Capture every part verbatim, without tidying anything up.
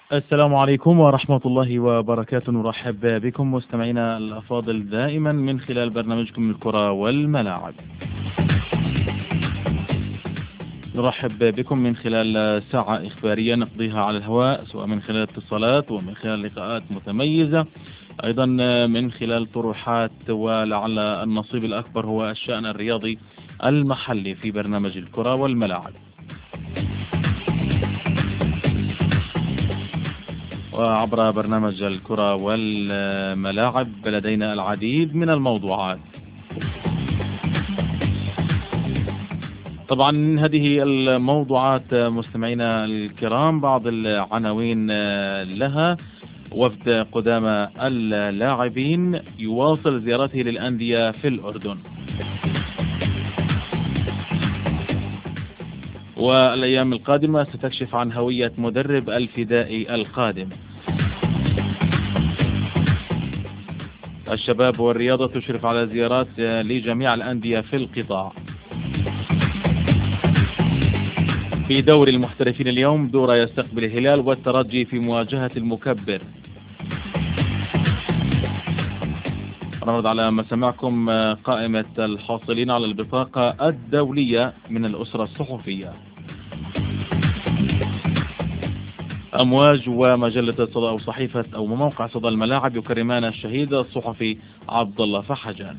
السلام عليكم ورحمة الله وبركاته. نرحب بكم مستمعينا الأفاضل دائما من خلال برنامجكم الكرة والملاعب. نرحب بكم من خلال ساعة إخبارية نقضيها على الهواء، سواء من خلال اتصالات ومن خلال لقاءات متميزة، أيضا من خلال طروحات، ولعل النصيب الأكبر هو الشأن الرياضي المحلي في برنامج الكرة والملاعب. وعبر برنامج الكرة والملاعب لدينا العديد من الموضوعات. طبعا هذه الموضوعات مستمعينا الكرام بعض العناوين لها: وفد قدامى اللاعبين يواصل زيارته للأندية في الأردن، والأيام القادمة ستكشف عن هوية مدرب الفدائي القادم. الشباب والرياضة تشرف على زيارات لجميع الأندية في القطاع. في دوري المحترفين اليوم دورة يستقبل الهلال والترجي في مواجهة المكبر. نعرض على مسامعكم قائمة الحاصلين على البطاقة الدولية من الأسرة الصحفية. أمواج ومجلة الصدى أو صحيفة أو موقع صدى الملاعب يكرمان الشهيد الصحفي عبد الله فحجان.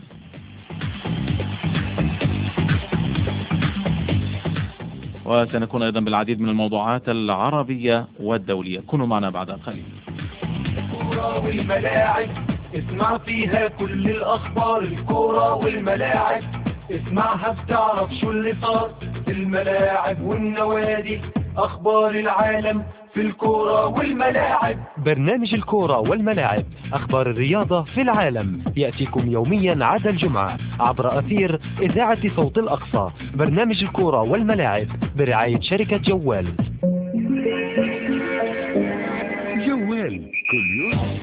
وسنكون أيضا بالعديد من الموضوعات العربية والدولية. كونوا معنا بعد قليل. الكورة والملاعب اسمع فيها كل الأخبار. الكورة والملاعب اسمعها بتعرف شو اللي صار في الملاعب والنوادي. أخبار العالم في الكورة والملاعب. برنامج الكورة والملاعب، أخبار الرياضة في العالم، يأتيكم يوميا عدا الجمعة عبر أثير إذاعة صوت الأقصى. برنامج الكورة والملاعب برعاية شركة جوال. جوال كل يوم.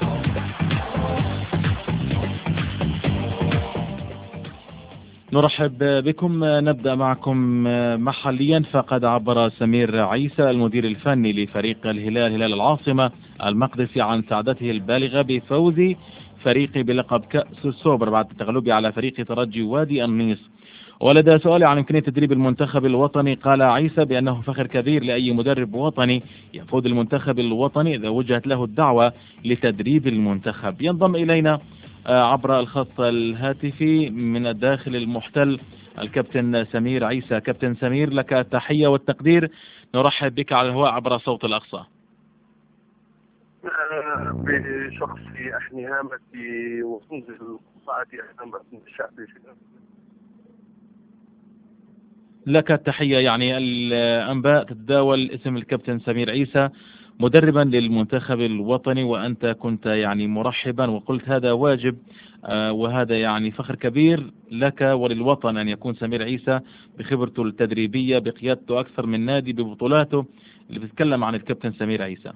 نرحب بكم. نبدأ معكم محليا. فقد عبر سمير عيسى المدير الفني لفريق الهلال هلال العاصمة المقدسي عن سعادته البالغة بفوز فريقه بلقب كأس السوبر بعد التغلب على فريق ترجي وادي النيس. ولدى سؤال عن إمكانية تدريب المنتخب الوطني قال عيسى بأنه فخر كبير لأي مدرب وطني يقود المنتخب الوطني إذا وجهت له الدعوة لتدريب المنتخب. ينضم إلينا عبر الخط الهاتفي من الداخل المحتل الكابتن سمير عيسى. كابتن سمير، لك التحية والتقدير. نرحب بك على الهواء عبر صوت الأقصى. بشخصي أحني هامتي وأنزل قطاعتي أمام الشعبي. لك التحية. يعني الأنباء تتداول اسم الكابتن سمير عيسى مدربا للمنتخب الوطني، وأنت كنت يعني مرحبا وقلت هذا واجب آه وهذا يعني فخر كبير لك وللوطن أن يكون سمير عيسى بخبرته التدريبية بقيادته أكثر من نادي ببطولاته. اللي بتتكلم عن الكابتن سمير عيسى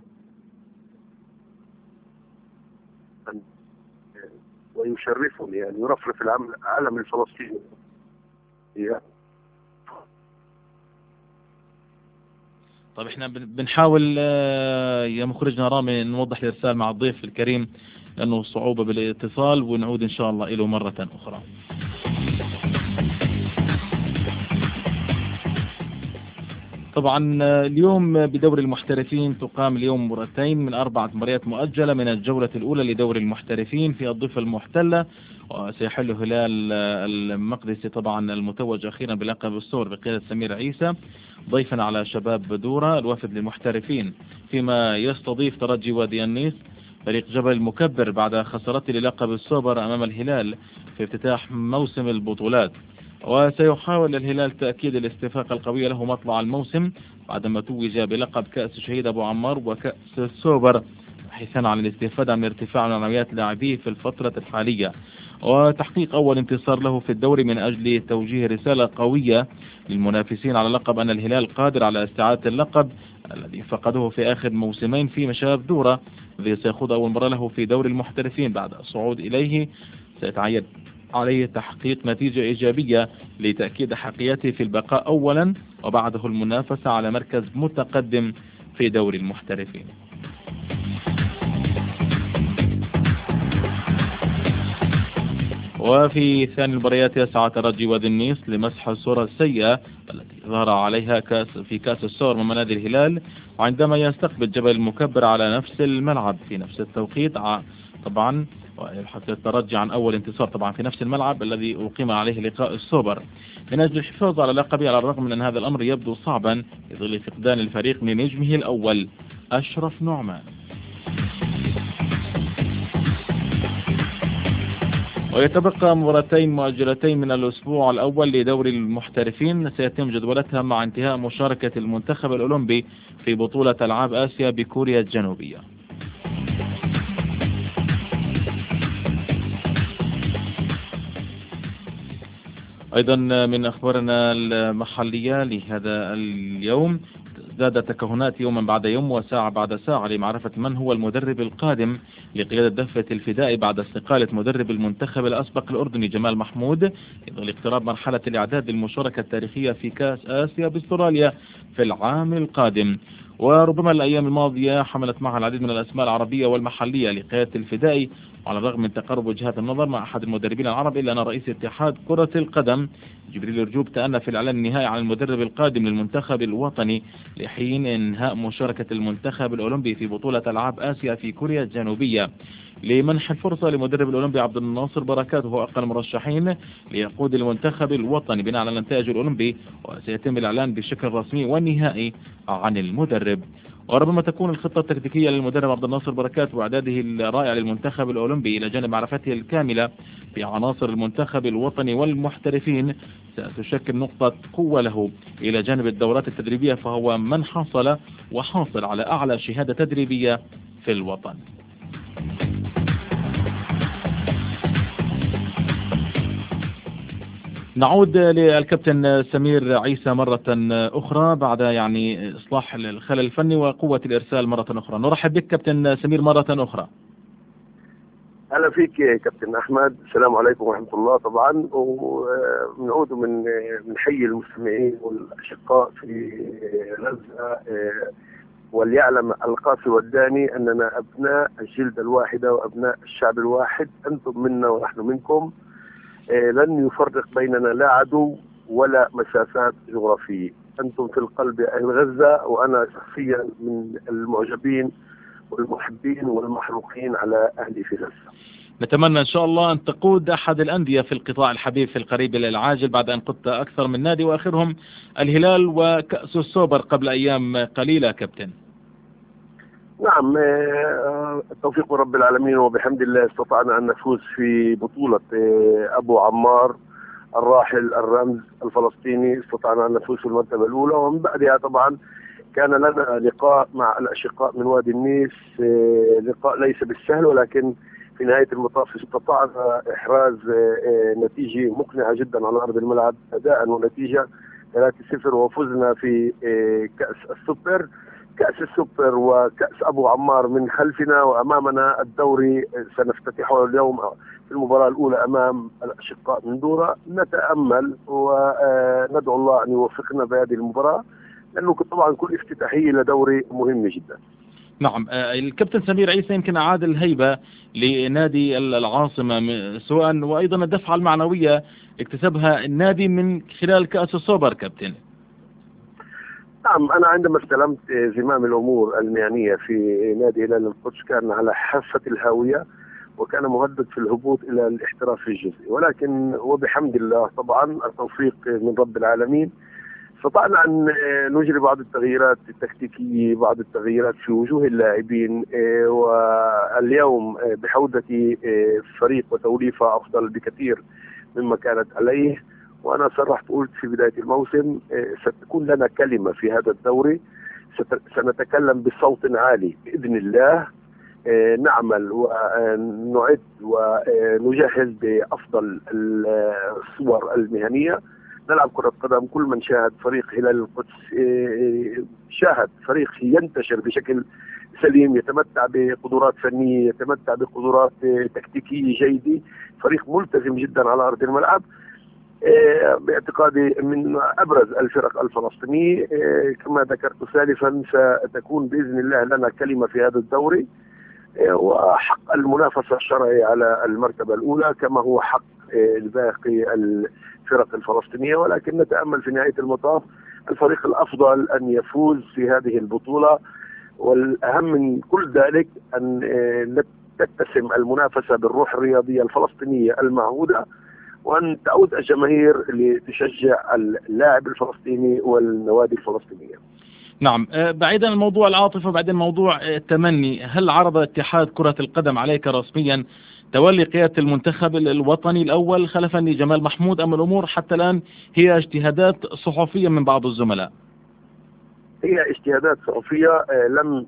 ويشرفني أن يرفرف العالم الفلسطيني. طيب احنا بنحاول يا مخرجنا رامي نوضح الإرسال مع الضيف الكريم لأنه صعوبة بالاتصال، ونعود إن شاء الله إله مرة أخرى. طبعا اليوم بدوري المحترفين تقام اليوم مرتين من أربعة مباريات مؤجلة من الجولة الأولى لدوري المحترفين في الضفة المحتلة، وسيحل هلال المقدسي طبعا المتوج أخيرا بلقب السور بقيادة سمير عيسى ضيفا على شباب دورة الوفد للمحترفين، فيما يستضيف ترجي وادي النيس فريق جبل المكبر بعد خسارته للقب السوبر أمام الهلال في افتتاح موسم البطولات. وسيحاول الهلال تأكيد الاستفاقة القوية له مطلع الموسم بعدما توج بلقب كأس الشهيد أبو عمار وكأس السوبر، حيثا على الاستفادة من ارتفاع معنويات لاعبيه في الفترة الحالية وتحقيق أول انتصار له في الدوري من أجل توجيه رسالة قوية للمنافسين على اللقب أن الهلال قادر على استعادة اللقب الذي فقده في آخر موسمين في مشاب دورة، الذي سيخوض أول مرة له في دوري المحترفين بعد الصعود إليه. سيتعين عليه تحقيق نتيجة إيجابية لتأكيد حقيقته في البقاء أولا وبعده المنافسة على مركز متقدم في دوري المحترفين. وفي ثاني المباريات يسعى ترجي وادي النيس لمسح الصورة السيئة التي ظهر عليها كاس في كأس السور من نادي الهلال، وعندما يستقبل جبل المكبر على نفس الملعب في نفس التوقيت طبعا، ويبحث الترجي عن أول انتصار طبعا في نفس الملعب الذي أقيم عليه لقاء السوبر من أجل الحفاظ على لقبه، على الرغم من أن هذا الأمر يبدو صعبا في ظل فقدان الفريق لنجمه الأول أشرف نعمان. ويتبقى مباراتين مؤجلتين من الأسبوع الأول لدوري المحترفين سيتم جدولتها مع انتهاء مشاركة المنتخب الأولمبي في بطولة ألعاب آسيا بكوريا الجنوبية. أيضا من أخبارنا المحلية لهذا اليوم، ازداد تكهنات يوما بعد يوم وساعة بعد ساعة لمعرفة من هو المدرب القادم لقيادة دفة الفداء بعد استقالة مدرب المنتخب الأسبق الأردني جمال محمود في ظل اقتراب مرحلة الإعداد للمشاركة التاريخية في كأس آسيا باستراليا في العام القادم. وربما الأيام الماضية حملت معها العديد من الأسماء العربية والمحلية لقيادة الفداء، وعلى الرغم من تقارب وجهات النظر مع أحد المدربين العرب إلا أن رئيس اتحاد كرة القدم جبريل رجوب تأنى في الإعلان النهائي عن المدرب القادم للمنتخب الوطني لحين انهاء مشاركة المنتخب الأولمبي في بطولة ألعاب آسيا في كوريا الجنوبية، لمنح الفرصة لمدرب الأولمبي عبد الناصر بركات وهو أقل المرشحين ليقود المنتخب الوطني بناء على النتائج الأولمبي، وسيتم الإعلان بشكل رسمي والنهائي عن المدرب. وربما تكون الخطة التكتيكية للمدرب عبد الناصر بركات وإعداده الرائع للمنتخب الأولمبي إلى جانب معرفته الكاملة بعناصر المنتخب الوطني والمحترفين ستشكل نقطة قوة له إلى جانب الدورات التدريبية، فهو من حصل وحاصل على أعلى شهادة تدريبية في الوطن. نعود للكابتن سمير عيسى مرة أخرى بعد يعني إصلاح الخلل الفني وقوة الإرسال مرة أخرى. نرحب بك كابتن سمير مرة أخرى. أهلا فيك يا كابتن أحمد، السلام عليكم ورحمة الله. طبعا ونعود من من حي المستمعين والأشقاء في غزة، وليعلم القاسي والداني أننا أبناء الجلدة الواحدة وأبناء الشعب الواحد، أنتم منا ونحن منكم. لن يفرق بيننا لا عدو ولا مسافات جغرافية، أنتم في القلب يا أهل غزة، وأنا شخصيا من المعجبين والمحبين والمحروقين على أهلي في غزة. نتمنى إن شاء الله أن تقود أحد الأندية في القطاع الحبيب في القريب العاجل بعد أن قدت أكثر من نادي وآخرهم الهلال وكأس السوبر قبل أيام قليلة كابتن. نعم، التوفيق من رب العالمين، وبحمد الله استطعنا أن نفوز في بطولة أبو عمار الراحل الرمز الفلسطيني، استطعنا أن نفوز في المرتبة الأولى، ومن بعدها طبعا كان لنا لقاء مع الأشقاء من وادي النيس، لقاء ليس بالسهل، ولكن في نهاية المطاف استطعنا إحراز نتيجة مقنعة جدا على أرض الملعب، أداء ونتيجة ثلاثة صفر، وفزنا في كأس السوبر. كأس السوبر وكأس أبو عمار من خلفنا، وأمامنا الدوري سنفتتحه اليوم في المباراة الأولى أمام الأشقاء من دورة. نتأمل وندعو الله أن يوفقنا بهذه المباراة، لأنه طبعا كل افتتاحية لدوري مهم جدا. نعم، الكابتن سمير عيسى يمكن أعاد الهيبة لنادي العاصمة سواء، وأيضا الدفعة المعنوية اكتسبها النادي من خلال كأس السوبر كابتن. نعم، أنا عندما استلمت زمام الأمور المهنية في نادي هلال القدس كان على حافة الهاوية، وكان مهدد في الهبوط إلى الاحتراف الجزئي، ولكن وبحمد الله طبعا التوفيق من رب العالمين استطعنا أن نجري بعض التغييرات التكتيكية، بعض التغييرات في وجوه اللاعبين، واليوم بحودة فريق وتوليفة أفضل بكثير مما كانت عليه. وأنا صرحت قلت في بداية الموسم ستكون لنا كلمة في هذا الدوري، سنتكلم بصوت عالي بإذن الله، نعمل ونعد ونجهز بأفضل الصور المهنية، نلعب كرة قدم. كل من شاهد فريق هلال القدس شاهد فريق ينتشر بشكل سليم، يتمتع بقدرات فنية، يتمتع بقدرات تكتيكية جيدة، فريق ملتزم جدا على أرض الملعب، باعتقادي من أبرز الفرق الفلسطينية. كما ذكرت سالفا ستكون بإذن الله لنا كلمة في هذا الدوري، وحق المنافسة الشرعي على المرتبة الأولى كما هو حق الباقي الفرق الفلسطينية، ولكن نتأمل في نهاية المطاف الفريق الأفضل أن يفوز في هذه البطولة، والأهم من كل ذلك أن تتسم المنافسة بالروح الرياضية الفلسطينية المعهودة، وأن تعود الجماهير لتشجع اللاعب الفلسطيني والنوادي الفلسطينية. نعم، بعيدا عن موضوع العاطفة، بعدين موضوع التمني، هل عرض اتحاد كرة القدم عليك رسميا تولي قيادة المنتخب الوطني الأول خلفا لجمال محمود، أم الأمور حتى الآن هي اجتهادات صحفية من بعض الزملاء؟ هي اجتهادات صحفية، لم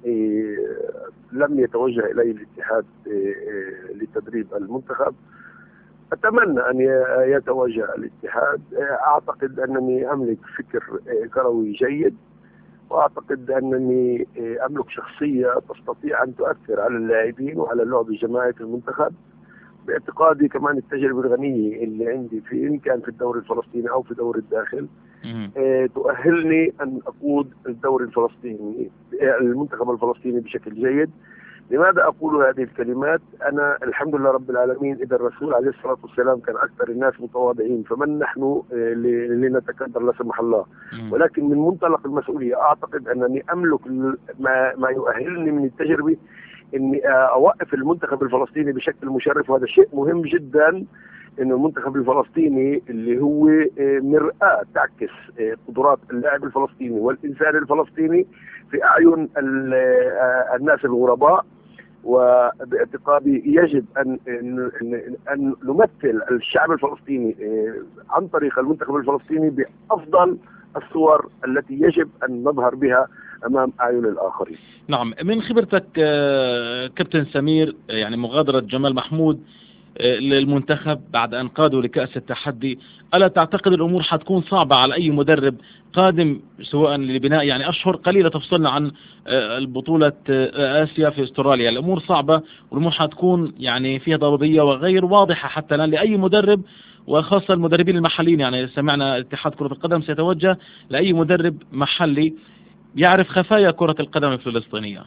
لم يتوجه إلي الاتحاد لتدريب المنتخب. أتمنى أن يتوجه الاتحاد. أعتقد أنني أملك فكر كروي جيد، وأعتقد أنني أملك شخصية تستطيع أن تؤثر على اللاعبين وعلى اللعب الجماعي في المنتخب. باعتقادي كمان التجربة الغنية اللي عندي في إن كان في الدوري الفلسطيني أو في دوري الداخل آه تؤهلني أن أقود الدوري الفلسطيني المنتخب الفلسطيني بشكل جيد. لماذا أقول هذه الكلمات؟ أنا الحمد لله رب العالمين، إذا الرسول عليه الصلاة والسلام كان أكثر الناس متواضعين، فمن نحن لنتكبر لا سمح الله. ولكن من منطلق المسؤولية أعتقد أنني أملك ما, ما يؤهلني من التجربة إني أوقف المنتخب الفلسطيني بشكل مشرف، وهذا شيء مهم جدا. إنه المنتخب الفلسطيني اللي هو مرآة تعكس قدرات اللاعب الفلسطيني والإنسان الفلسطيني في أعين الناس الغرباء، وباعتقادي يجب أن أن نمثل الشعب الفلسطيني عن طريق المنتخب الفلسطيني بأفضل الصور التي يجب أن نظهر بها أمام أعين الآخرين. نعم، من خبرتك كابتن سمير، يعني مغادرة جمال محمود للمنتخب بعد أن قادوا لكأس التحدي، ألا تعتقد الأمور حتكون صعبة على أي مدرب قادم سواء لبناء يعني أشهر قليلة تفصلنا عن البطولة آسيا في استراليا؟ الأمور صعبة والأمور حتكون يعني فيها ضبابية وغير واضحة حتى الآن لأي مدرب، وخاصة المدربين المحليين. يعني سمعنا اتحاد كرة القدم سيتوجه لأي مدرب محلي يعرف خفايا كرة القدم الفلسطينية.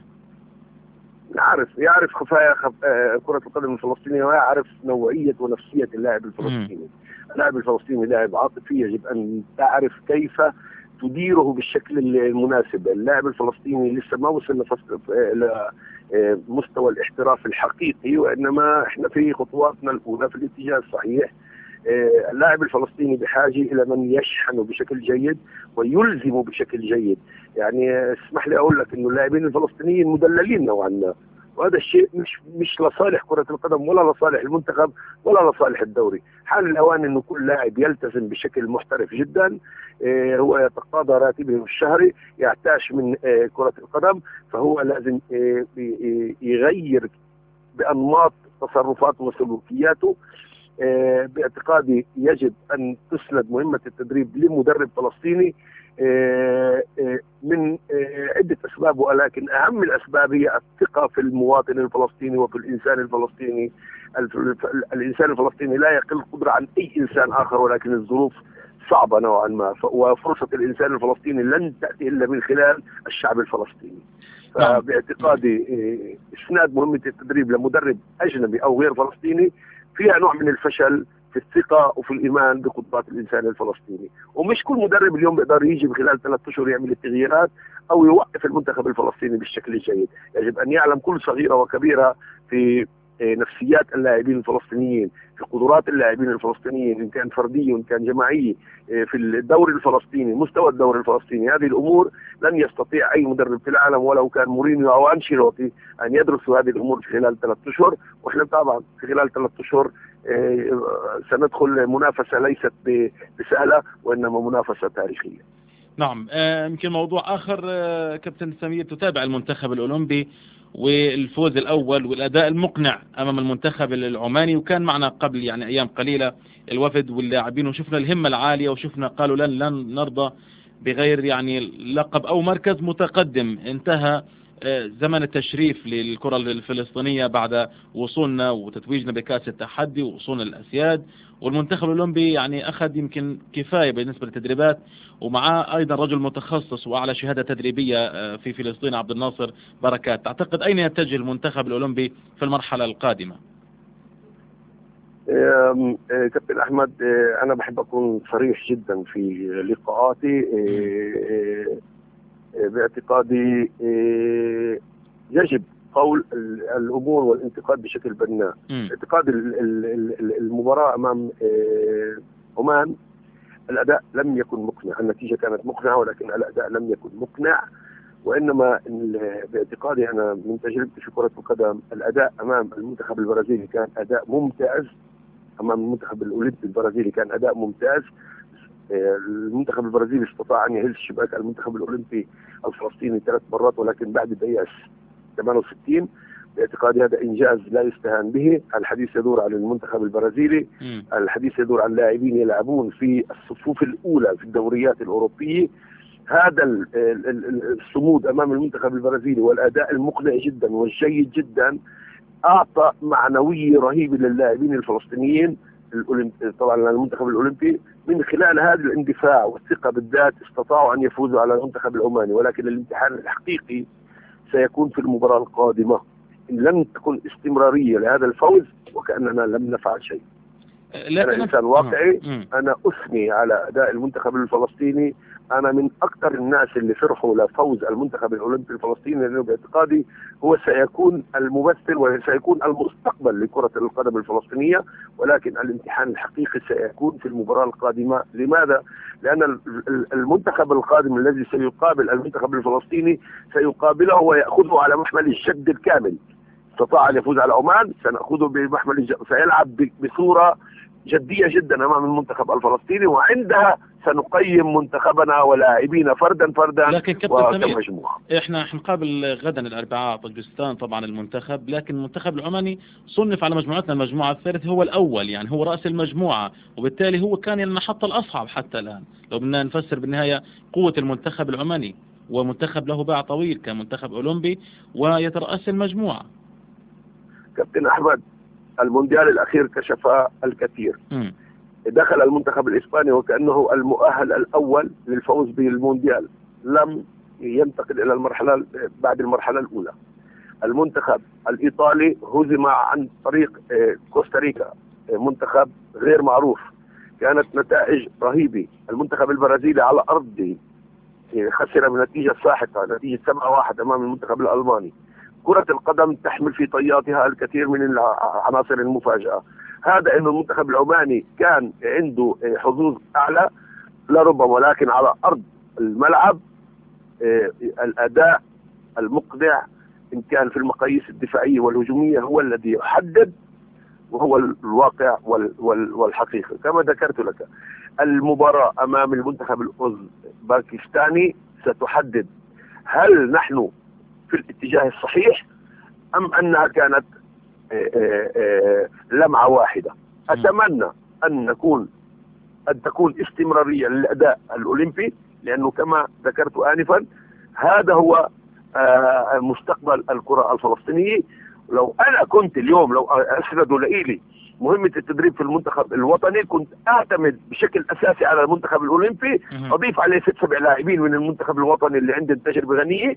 يعرف يعرف خفايا خف... كرة القدم الفلسطينية، ويعرف نوعية ونفسية اللاعب الفلسطيني. اللاعب الفلسطيني لاعب عاطفي، يجب أن تعرف كيف تديره بالشكل المناسب. اللاعب الفلسطيني لسه ما وصلنا إلى مستوى الاحتراف الحقيقي، وإنما إحنا في خطواتنا الأولى في الاتجاه الصحيح. اللاعب الفلسطيني بحاجة إلى من يشحنه بشكل جيد ويلزمه بشكل جيد. يعني اسمح لي أقول لك إنه اللاعبين الفلسطينيين مدللين نوعا ما، وهذا الشيء مش مش لصالح كرة القدم ولا لصالح المنتخب ولا لصالح الدوري. حان الأوان إنه كل لاعب يلتزم بشكل محترف جدا. هو يتقاضى راتبه الشهري، يعتاش من كرة القدم، فهو لازم يغير بأنماط تصرفاته وسلوكياته. باعتقادي يجب أن تسند مهمة التدريب لمدرب فلسطيني من عدة أسباب، ولكن أهم الأسباب هي الثقة في المواطن الفلسطيني وفي الإنسان الفلسطيني. الإنسان الفلسطيني لا يقل قدرة عن أي إنسان آخر، ولكن الظروف صعبة نوعا ما، وفرصة الإنسان الفلسطيني لن تأتي إلا من خلال الشعب الفلسطيني. فباعتقادي إسناد مهمة التدريب لمدرب أجنبي أو غير فلسطيني فيها نوع من الفشل في الثقة وفي الإيمان بقدرات الإنسان الفلسطيني. ومش كل مدرب اليوم بيقدر يجي بخلال ثلاثة أشهر يعمل التغييرات أو يوقف المنتخب الفلسطيني بالشكل الجيد. يجب أن يعلم كل صغيرة وكبيرة في نفسيات اللاعبين الفلسطينيين، في قدرات اللاعبين الفلسطينيين إن كان فردي وإن كان جماعي، في الدوري الفلسطيني، مستوى الدوري الفلسطيني. هذه الأمور لن يستطيع أي مدرب في العالم ولو كان مورينيو أو أنشيلوتي أن يدرسوا هذه الأمور في خلال ثلاثة أشهر. وإحنا طبعا في خلال ثلاثة أشهر سندخل منافسة ليست بسهلة، وإنما منافسة تاريخية. نعم، يمكن موضوع آخر كابتن سمير، تتابع المنتخب الأولمبي والفوز الأول والأداء المقنع أمام المنتخب العماني، وكان معنا قبل يعني أيام قليلة الوفد واللاعبين، وشفنا الهمة العالية، وشفنا قالوا لن لن نرضى بغير يعني لقب أو مركز متقدم. انتهى زمن التشريف للكرة الفلسطينية بعد وصولنا وتتويجنا بكأس التحدي ووصولنا للأسياد، والمنتخب الأولمبي يعني أخذ يمكن كفاية بالنسبة للتدريبات، ومعاه أيضا رجل متخصص وأعلى شهادة تدريبية في فلسطين عبد الناصر بركات. تعتقد أين يتجه المنتخب الأولمبي في المرحلة القادمة؟ كابتن أحمد، أنا بحب أكون صريح جدا في لقاءاتي. باعتقادي يجب قول الأمور والانتقاد بشكل بناء. اعتقاد المباراة أمام عمان الأداء لم يكن مقنع، النتيجة كانت مقنعة ولكن الأداء لم يكن مقنع. وإنما باعتقادي أنا من تجربتي في كرة القدم الأداء أمام المنتخب البرازيلي كان أداء ممتاز، أمام المنتخب الأولمبي البرازيلي كان أداء ممتاز. المنتخب البرازيلي استطاع أن يهز شباك المنتخب الأولمبي الفلسطيني ثلاث مرات ولكن بعد دقيقة ثمانية وستين. باعتقادي هذا إنجاز لا يستهان به. الحديث يدور عن المنتخب البرازيلي، الحديث يدور عن لاعبين يلعبون في الصفوف الأولى في الدوريات الأوروبية. هذا الصمود أمام المنتخب البرازيلي والأداء المقنع جدا والجيد جدا أعطى معنوية رهيبة للاعبين الفلسطينيين طبعا المنتخب الأولمبي. من خلال هذا الاندفاع والثقة بالذات استطاعوا أن يفوزوا على المنتخب العماني، ولكن الامتحان الحقيقي سيكون في المباراة القادمة. إن لم تكن استمرارية لهذا الفوز وكأننا لم نفعل شيء. أنا إنسان واقعي، أنا أثني على أداء المنتخب الفلسطيني. أنا من أكثر الناس اللي فرحوا لفوز المنتخب الأولمبي الفلسطيني، لأنه باعتقادي هو سيكون الممثل وسيكون المستقبل لكرة القدم الفلسطينية. ولكن الامتحان الحقيقي سيكون في المباراة القادمة. لماذا؟ لأن المنتخب القادم الذي سيقابل المنتخب الفلسطيني سيقابله ويأخذه على محمل الجد الكامل. استطاع أن يفوز على عمان، سنأخذه بمحمل الجد، سيلعب بصورة جدية جدا أمام المنتخب الفلسطيني، وعندها سنقيم منتخبنا ولاعبين فردا فردا لكن كابتن سمير، احنا حنقابل غدا الاربعاء طاجستان طبعا المنتخب، لكن المنتخب العماني صنف على مجموعتنا المجموعة الثالث، هو الأول يعني هو رأس المجموعة، وبالتالي هو كان المحطة الأصعب حتى الآن لو بدنا نفسر بالنهاية قوة المنتخب العماني، ومنتخب له باع طويل كمنتخب أولمبي ويترأس المجموعة. كابتن أحمد، المونديال الأخير كشف الكثير. م. دخل المنتخب الإسباني وكأنه المؤهل الأول للفوز بالمونديال، لم ينتقل إلى المرحلة بعد المرحلة الأولى. المنتخب الإيطالي هزم عن طريق كوستاريكا، منتخب غير معروف، كانت نتائج رهيبة. المنتخب البرازيلي على أرضه خسر بنتيجة ساحقة، نتيجة سبعة واحد أمام المنتخب الألماني. كرة القدم تحمل في طياتها الكثير من العناصر المفاجئة. هذا إنه المنتخب العماني كان عنده حظوظ أعلى لربما، ولكن على أرض الملعب الأداء المقنع إن كان في المقاييس الدفاعية والهجومية هو الذي يحدد، وهو الواقع والحقيقة. كما ذكرت لك، المباراة أمام المنتخب الأوزباكستاني ستحدد هل نحن في الاتجاه الصحيح أم أنها كانت لمعة واحدة. أتمنى أن نكون أن تكون استمرارية للأداء الأولمبي، لأنه كما ذكرت آنفا هذا هو مستقبل الكرة الفلسطينية. لو أنا كنت اليوم لو أسندوا لإلي مهمة التدريب في المنتخب الوطني كنت أعتمد بشكل أساسي على المنتخب الأولمبي، أضيف عليه ست سبع لاعبين من المنتخب الوطني اللي عندهم تجربة غنية،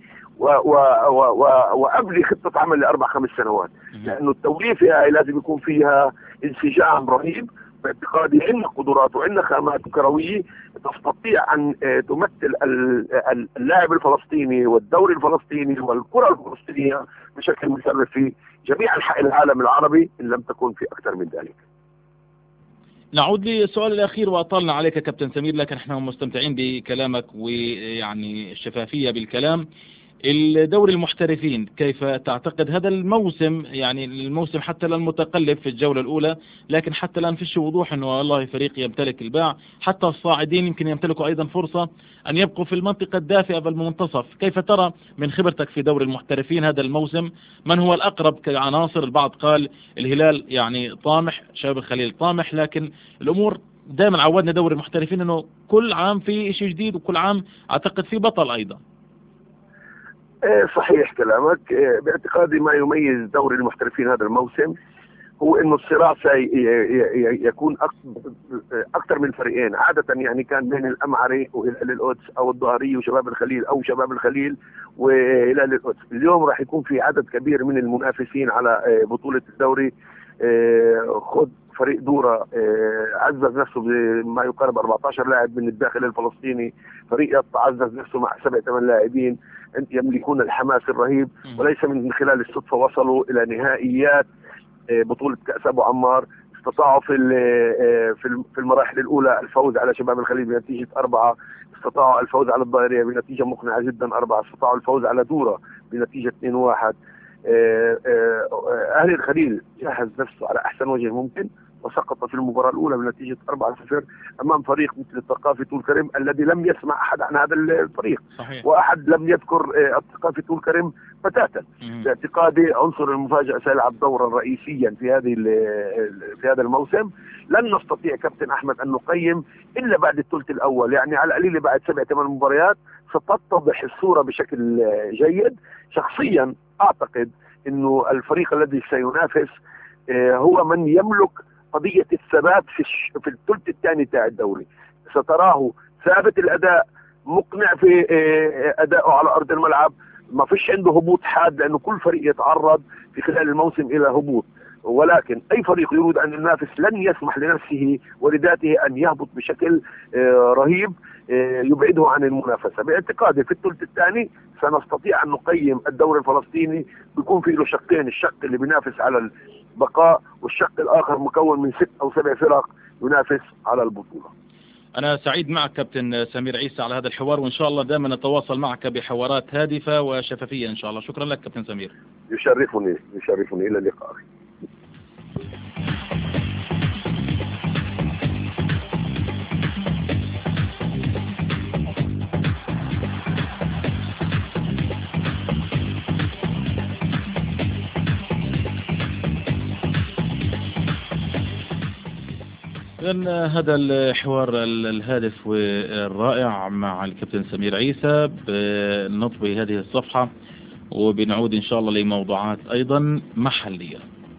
وأبني خطة عمل لأربع خمس سنوات، لأنه التوليفة هاي لازم يكون فيها انسجام رهيب. باعتقادي عندنا قدرات وعندنا خامات كروية تستطيع أن تمثل اللاعب الفلسطيني والدوري الفلسطيني والكرة الفلسطينية بشكل مشرف في جميع أنحاء العالم العربي إن لم تكن في أكثر من ذلك. نعود للسؤال الأخير وأطلنا عليك كابتن سمير، لكن احنا مستمتعين بكلامك ويعني الشفافية بالكلام. الدوري المحترفين كيف تعتقد هذا الموسم؟ يعني الموسم حتى الآن متقلب في الجولة الأولى، لكن حتى الآن فيش وضوح أنه والله فريق يمتلك الباع، حتى الصاعدين يمكن يمتلكوا أيضا فرصة أن يبقوا في المنطقة الدافئة بالمنتصف. كيف ترى من خبرتك في دوري المحترفين هذا الموسم من هو الأقرب كعناصر؟ البعض قال الهلال يعني طامح، شباب الخليل طامح، لكن الأمور دائما عودنا دوري المحترفين أنه كل عام في شيء جديد وكل عام أعتقد في بطل أيضا. إيه صحيح كلامك. إيه باعتقادي ما يميز دوري المحترفين هذا الموسم هو انه الصراع سيكون اكثر من فريقين. عاده يعني كان بين الامعري وهلال القدس او الظهريه وشباب الخليل او شباب الخليل وهلال القدس. اليوم راح يكون في عدد كبير من المنافسين على بطوله الدوري. خذ فريق دورة عزز نفسه بما يقارب أربعة عشر لاعب من الداخل الفلسطيني. فريق يطا عزز نفسه مع سبع ثمان لاعبين يملكون الحماس الرهيب، وليس من خلال الصدفه وصلوا الى نهائيات بطولة كأس أبو عمار. استطاعوا في في المراحل الأولى الفوز على شباب الخليل بنتيجة أربعة، استطاعوا الفوز على الظاهرية بنتيجة مقنعة جدا أربعة، استطاعوا الفوز على دورة بنتيجة اثنين واحد. أهل الخليل جهز نفسه على أحسن وجه ممكن وسقط في المباراة الأولى بنتيجة أربعة صفر أمام فريق مثل الثقافي طول كرم الذي لم يسمع أحد عن هذا الفريق. صحيح. وأحد لم يذكر الثقافي طول كرم بتاتا. باعتقادي عنصر المفاجأة سيلعب دورا رئيسيا في هذه في هذا الموسم. لن نستطيع كابتن أحمد أن نقيم إلا بعد الثلث الأول، يعني على القليل بعد سبع ثمان مباريات ستتضح الصورة بشكل جيد. شخصيا أعتقد إنه الفريق الذي سينافس هو من يملك قضية الثبات في في الثلث الثاني تاع الدوري. ستراه ثابت الأداء، مقنع في أدائه على أرض الملعب، ما فيش عنده هبوط حاد لأنه كل فريق يتعرض في خلال الموسم إلى هبوط، ولكن أي فريق يريد أن ينافس لن يسمح لنفسه ولذاته أن يهبط بشكل رهيب يبعده عن المنافسة. باعتقادي في الثلث الثاني سنستطيع أن نقيم الدوري الفلسطيني بيكون فيه له شقين، الشق اللي بينافس على البقاء والشق الآخر مكون من ست أو سبع فرق ينافس على البطولة. أنا سعيد معك كابتن سمير عيسى على هذا الحوار، وإن شاء الله دائما نتواصل معك بحوارات هادفة وشفافية إن شاء الله. شكرا لك كابتن سمير. يشرفني يشرفني إلى اللقاء. إذن هذا الحوار الهادف والرائع مع الكابتن سمير عيسى. بنطوي هذه الصفحة وبنعود إن شاء الله لموضوعات أيضا محلية.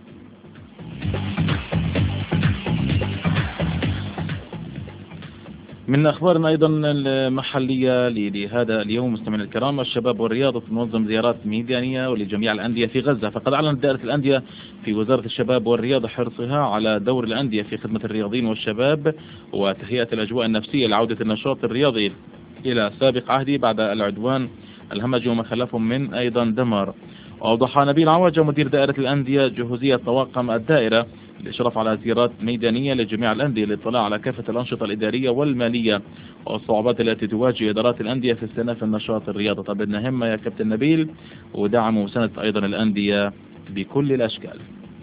من أخبارنا أيضا المحلية لهذا اليوم مستمعينا الكرام، الشباب والرياضة تنظم زيارات ميدانية ولجميع الأندية في غزة. فقد أعلنت دائرة الأندية في وزارة الشباب والرياضة حرصها على دور الأندية في خدمة الرياضيين والشباب وتهيئة الأجواء النفسية لعودة النشاط الرياضي إلى سابق عهده بعد العدوان الهمجي وما خلفهم من أيضا دمار. وأوضح نبيل عوجة مدير دائرة الأندية جهوزية طواقم الدائرة الإشراف على زيارات ميدانية لجميع الأندية للاطلاع على كافة الأنشطة الإدارية والمالية والصعوبات التي تواجه إدارات الأندية في استئناف النشاط الرياضي. طب بدنا همة يا كابتن نبيل ودعم وسنة أيضا الأندية بكل الأشكال.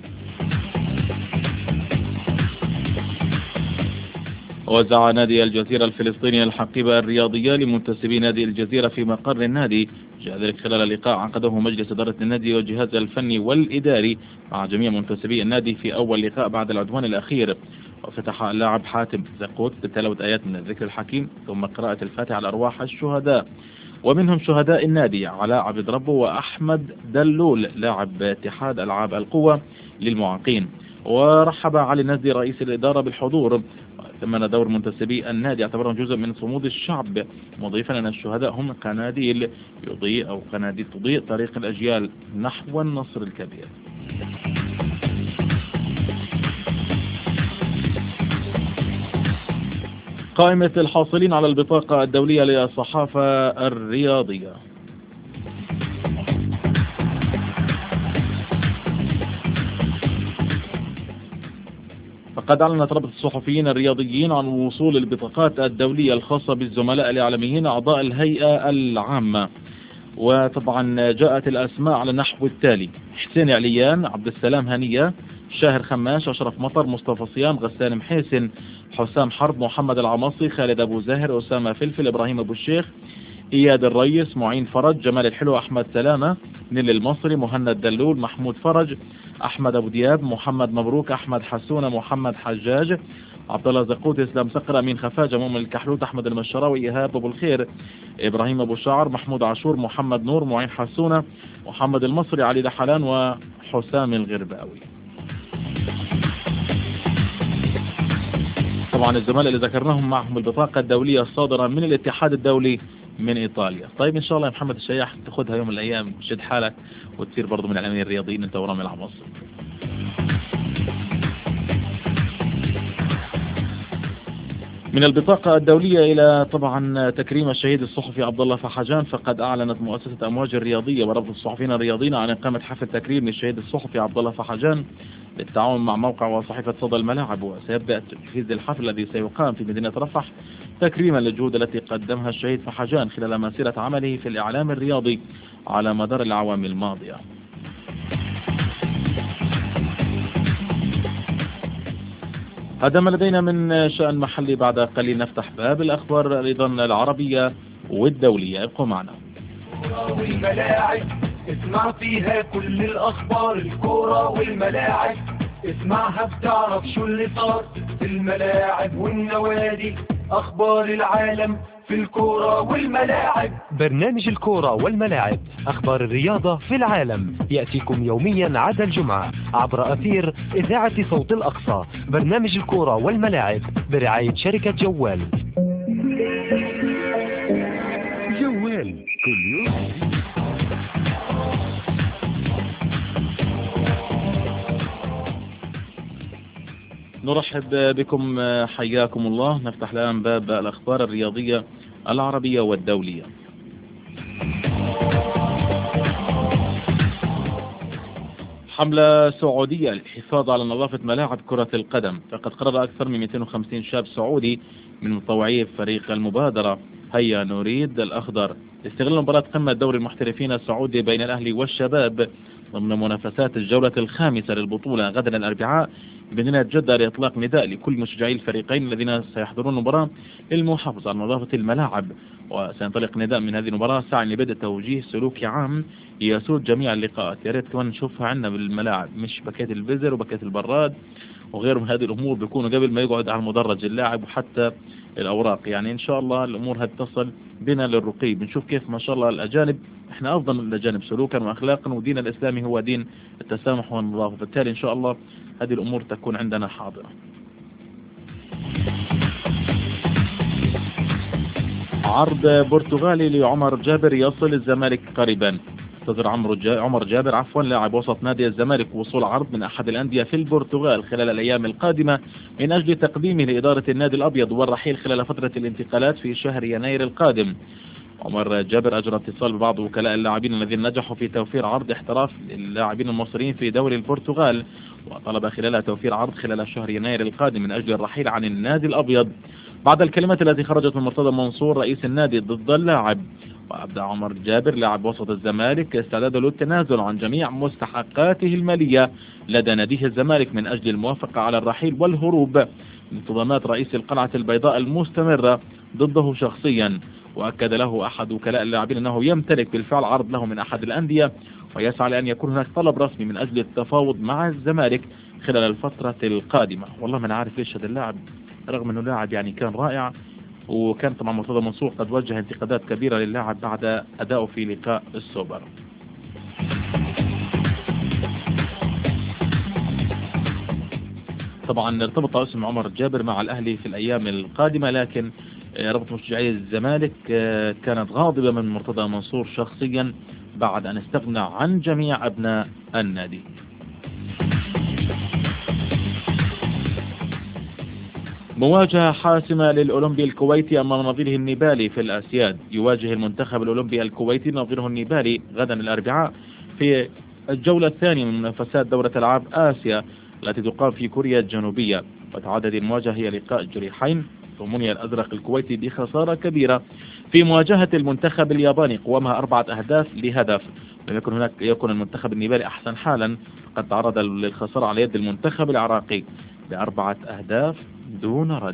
وزع نادي الجزيرة الفلسطيني الحقيبة الرياضية لمنتسبي نادي الجزيرة في مقر النادي، جاء ذلك خلال لقاء عقده مجلس إدارة النادي والجهاز الفني والإداري مع جميع منتسبي النادي في أول لقاء بعد العدوان الأخير. وفتح اللاعب حاتم زقوت بتلاوة آيات من الذكر الحكيم ثم قراءة الفاتحة على أرواح الشهداء، ومنهم شهداء النادي علاء عبد ربه وأحمد دلول لاعب اتحاد ألعاب القوة للمعاقين. ورحب علي النزدي رئيس الإدارة بالحضور، ثم دور منتسبي النادي اعتبرهم جزء من صمود الشعب، مضيفا أن الشهداء هم قناديل يضيء أو قناديل تضيء طريق الأجيال نحو النصر الكبير. قائمة الحاصلين على البطاقة الدولية للصحافة الرياضية. فقد أعلنت رابطة الصحفيين الرياضيين عن وصول البطاقات الدولية الخاصة بالزملاء الإعلاميين أعضاء الهيئة العامة. وطبعا جاءت الأسماء على النحو التالي: حسين عليان، عبد السلام هنية، شاهر خماش، أشرف مطر، مصطفى صيام، غسان محيسن، حسام حرب، محمد العماصي، خالد أبو زاهر، أسامة فلفل، إبراهيم أبو الشيخ، إياد الريس، معين فرج، جمال الحلو، أحمد سلامة، نيل المصري، مهند دلول، محمود فرج، أحمد أبو دياب، محمد مبروك، أحمد حسونة، محمد حجاج، عبد الله زقوت، اسلام صقر، امين خفاجه، مؤمن الكحلوت، احمد المشراوي، ايهاب ابو الخير، ابراهيم ابو شعر، محمود عاشور، محمد نور، معين حسونه، محمد المصري، علي دحلان، وحسام الغرباوي. طبعا الزملاء اللي ذكرناهم معهم البطاقة الدولية الصادرة من الاتحاد الدولي من إيطاليا. طيب إن شاء الله يا محمد الشياح تاخدها يوم من الأيام، شد حالك وتصير برضو من الإعلاميين الرياضيين أنت ورامي العمصر. من البطاقة الدولية إلى طبعا تكريم الشهيد الصحفي عبد الله فحجان، فقد أعلنت مؤسسة أمواج الرياضية ورابطة الصحفيين الرياضيين عن إقامة حفل تكريم للشهيد الصحفي عبد الله فحجان بالتعاون مع موقع وصحيفة صدى الملاعب. وسيبدأ تنفيذ الحفل الذي سيقام في مدينة رفح تكريما للجهود التي قدمها الشهيد فحجان خلال مسيرة عمله في الإعلام الرياضي على مدار الأعوام الماضية. هذا ما لدينا من شأن محلي. بعد قليل نفتح باب الأخبار أيضا العربية والدولية، ابقوا معنا. الكورة والملاعب اسمع فيها كل الأخبار، الكورة والملاعب اسمعها بتعرف شو اللي صار في الملاعب والنوادي، أخبار العالم في الكورة والملاعب. برنامج الكورة والملاعب، أخبار الرياضة في العالم، يأتيكم يوميا عدا الجمعة عبر أثير إذاعة صوت الأقصى. برنامج الكورة والملاعب برعاية شركة جوال. جوال كل يوم. نرحب بكم، حياكم الله. نفتح الآن باب الأخبار الرياضية العربية والدولية. حملة سعودية للحفاظ على نظافة ملاعب كرة القدم. فقد قرر أكثر من مئتين وخمسين شاب سعودي من متطوعي فريق المبادرة هيا نريد الأخضر استغلال مباراة قمة دوري المحترفين السعودي بين الأهلي والشباب ضمن منافسات الجولة الخامسة للبطولة غدا الأربعاء بمدينة جدة لإطلاق نداء لكل مشجعي الفريقين الذين سيحضرون المباراة للمحافظة على نظافة الملاعب. وسينطلق نداء من هذه المباراة ساعة لبدء توجيه سلوكي عام يسود جميع اللقاءات. يا ريت كمان نشوفها عندنا بالملاعب، مش باكيت الفيزر وباكيت البراد وغيره من هذه الأمور بيكونوا قبل ما يقعد على المدرج اللاعب وحتى الأوراق. يعني إن شاء الله الأمور هتصل بنا للرقي. بنشوف كيف ما شاء الله الأجانب إحنا أفضل من الأجانب سلوكا وأخلاقا، ودين الإسلامي هو دين التسامح والنظافة، فبالتالي إن شاء الله هذه الأمور تكون عندنا حاضرة. عرض برتغالي لعمر جابر يصل الزمالك قريبا. استظهر عمر جابر عفوا لاعب وسط نادي الزمالك وصول عرض من أحد الأندية في البرتغال خلال الأيام القادمة من أجل تقديمه لإدارة النادي الأبيض والرحيل خلال فترة الانتقالات في شهر يناير القادم. عمر جابر أجرى اتصال ببعض وكلاء اللاعبين الذين نجحوا في توفير عرض احتراف للاعبين المصريين في دوري البرتغال، وطلب خلالها توفير عرض خلال شهر يناير القادم من أجل الرحيل عن النادي الأبيض بعد الكلمات التي خرجت من مرتضى منصور رئيس النادي ضد اللاعب. وأبدى عمر جابر لاعب وسط الزمالك استعداده للتنازل عن جميع مستحقاته المالية لدى ناديه الزمالك من أجل الموافقة على الرحيل والهروب من انتظامات رئيس القلعة البيضاء المستمرة ضده شخصيا. وأكد له أحد وكلاء اللاعبين أنه يمتلك بالفعل عرض له من أحد الأندية ويسعى لأن يكون هناك طلب رسمي من أجل التفاوض مع الزمالك خلال الفترة القادمة. والله ما أنا عارف ليش هذا اللاعب رغم أنه لاعب يعني كان رائع، وكان طبعا مرتضى منصور قد وجه انتقادات كبيرة للاعب بعد أدائه في لقاء السوبر. طبعا ارتبط اسم عمر جابر مع الأهلي في الأيام القادمة، لكن رابطة مشجعي الزمالك كانت غاضبة من مرتضى منصور شخصيا بعد أن استغنى عن جميع أبناء النادي. مواجهة حاسمة للأولمبي الكويتي أمام نظيره النيبالي في الآسياد. يواجه المنتخب الأولمبي الكويتي نظيره النيبالي غدا الأربعاء في الجولة الثانية من منافسات دورة ألعاب آسيا التي تقام في كوريا الجنوبية. وتعدد المواجهة هي لقاء جريحين مني الأزرق الكويتي بخسارة كبيرة في مواجهة المنتخب الياباني قوامها أربعة أهداف لهدف. لم يكن هناك يكون المنتخب النيبالي أحسن حالا، قد تعرض للخسارة على يد المنتخب العراقي بأربعة أهداف دون رد.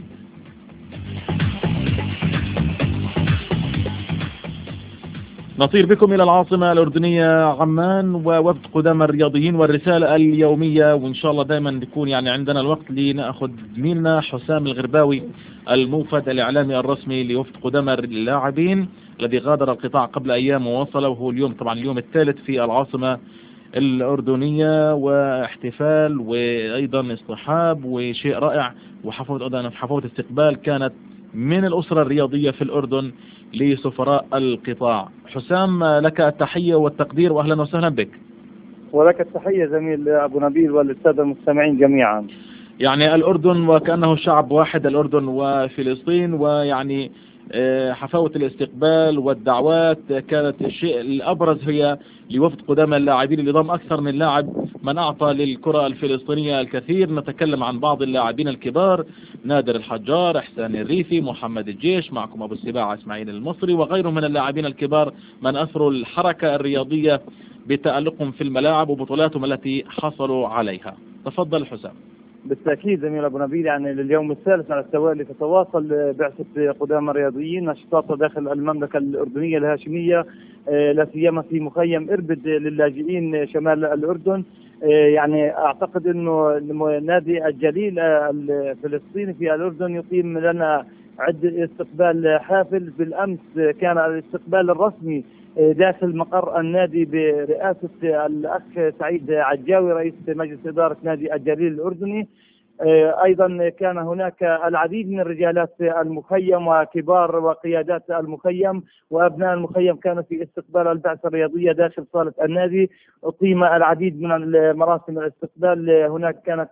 نطير بكم إلى العاصمة الأردنية عمان ووفد قدامى الرياضيين والرسالة اليومية، وإن شاء الله دائما نكون يعني عندنا الوقت لنأخذ زميلنا حسام الغرباوي الموفد الإعلامي الرسمي لوفد قدامى اللاعبين الذي غادر القطاع قبل أيام ووصل، وهو اليوم طبعا اليوم الثالث في العاصمة الأردنية، واحتفال وأيضا اصطحاب وشيء رائع، وحفوة حفوة استقبال كانت من الأسرة الرياضية في الأردن لسفراء القطاع. حسام لك التحية والتقدير وأهلا وسهلا بك. ولك التحية زميل أبو نبيل والسادة المستمعين جميعا. يعني الأردن وكأنه شعب واحد، الأردن وفلسطين، ويعني حفاوة الاستقبال والدعوات كانت الشيء الأبرز هي لوفد قدامى اللاعبين اللي ضم أكثر من لاعب من أعطى للكرة الفلسطينية الكثير. نتكلم عن بعض اللاعبين الكبار، نادر الحجار، إحسان الريفي، محمد الجيش، معكم أبو السباع إسماعيل المصري، وغيرهم من اللاعبين الكبار من أثروا الحركة الرياضية بتألقهم في الملاعب وبطولاتهم التي حصلوا عليها. تفضل حسام. بالتأكيد زميل أبو نبيل، يعني لليوم الثالث على التوالي تتواصل بعثة قدامى الرياضيين نشاطها داخل المملكة الأردنية الهاشمية، لا سيما في مخيم إربد للاجئين شمال الأردن. يعني أعتقد أنه نادي الجليل الفلسطيني في الأردن يقيم لنا عدة استقبال حافل. بالأمس كان الاستقبال الرسمي داخل مقر النادي برئاسة الأخ سعيد عجاوي رئيس مجلس إدارة نادي الجليل الأردني. أيضا كان هناك العديد من رجالات المخيم وكبار وقيادات المخيم وأبناء المخيم كانوا في استقبال البعثة الرياضية داخل صالة النادي. أقيم العديد من مراسم الاستقبال، هناك كانت